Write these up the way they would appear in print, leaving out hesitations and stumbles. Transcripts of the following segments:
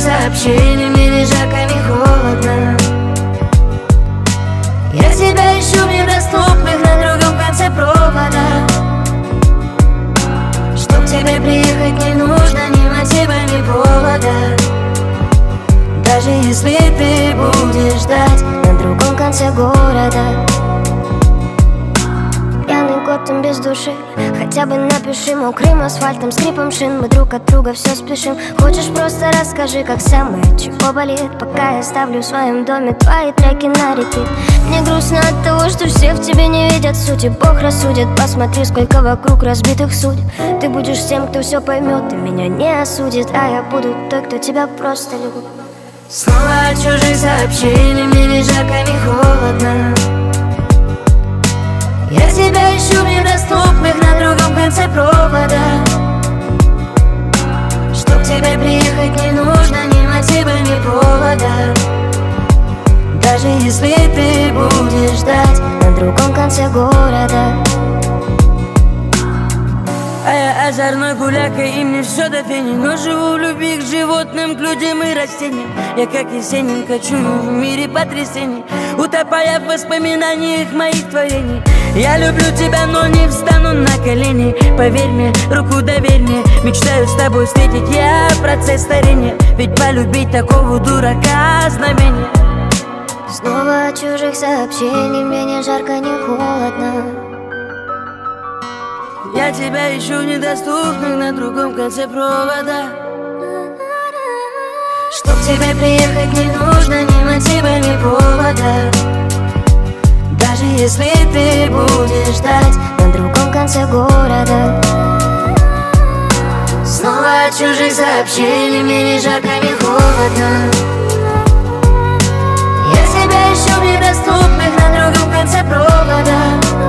сообщений, мне ни жарко, ни холодно. Я тебя ищу в недоступных на другом конце провода. Чтоб к тебе приехать не нужно ни мотива, ни повода. Даже если ты будешь ждать на другом конце города. Пьяный год, он без души. Хотя бы напиши мокрым асфальтом, скрипом шин. Мы друг от друга все спешим. Хочешь, просто расскажи, как самое, чего болит. Пока я ставлю в своем доме твои треки на репит. Мне грустно от того, что все в тебе не видят сути. Бог рассудит, посмотри, сколько вокруг разбитых судеб. Ты будешь тем, кто все поймет и меня не осудит. А я буду той, кто тебя просто любит. Снова от чужих сообщений, мне ни жарко, ни холодно. Я тебя ищу в недоступных на другом конце провода. Чтоб к тебе приехать не нужно ни мотива, ни повода. Даже если ты будешь ждать на другом конце города. А я озорной гуляка, и мне все до фени. Но живу в любви к животным, к людям и растениям. Я как Есенин кочую в мире потрясений, утопая в воспоминаниях моих творений. Я люблю тебя, но не встану на колени. Поверь мне, руку доверь мне. Мечтаю с тобой встретить я процесс старения. Ведь полюбить такого дурака знамение. Снова от чужих сообщений, мне ни жарко, ни холодно. Я тебя ищу в недоступных на другом конце провода. Чтоб к тебе приехать не нужно ни мотива, ни повода. Даже если ты будешь ждать на другом конце города. Снова от чужих сообщений, мне ни жарко, ни холодно. Я тебя ищу в недоступных на другом конце провода.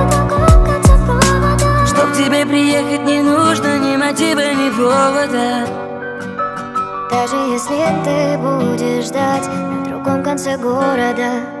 Чтоб к тебе приехать не нужно ни мотива, ни повода. Даже если ты будешь ждать на другом конце города.